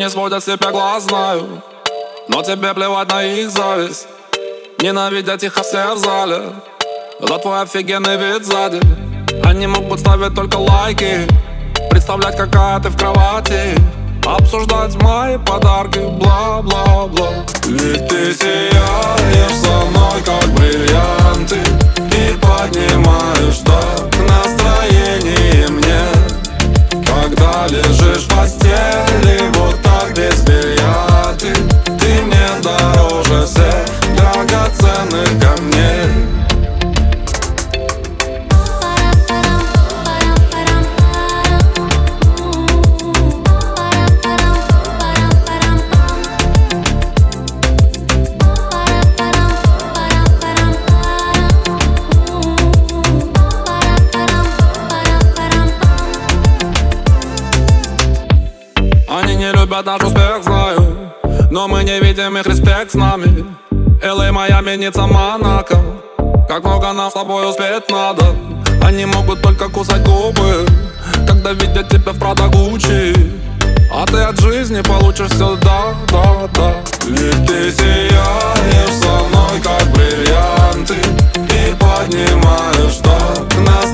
не сводят с тебя глаз, знаю, но тебе плевать на их зависть. Ненавидят их все в зале за твой офигенный вид сзади. Они могут ставить только лайки, представлять, какая ты в кровати, обсуждать мои подарки, бла-бла-бла. Ведь ты сияешь со мной, как бриллианты, и поднимаешь так настроение мне, когда лежишь в постели вот так без белья. Ты мне дороже всех драгоценных камней. Они не любят наш успех, знаю, но мы не видим их, респект с нами. LA, Майами, Ницца, Монако, как много нам с тобой успеть надо. Они могут только кусать губы, когда видят тебя в Прада, Гуччи, а ты от жизни получишь все, да. Ведь ты сияешь со мной, как бриллианты, и поднимаешь так нас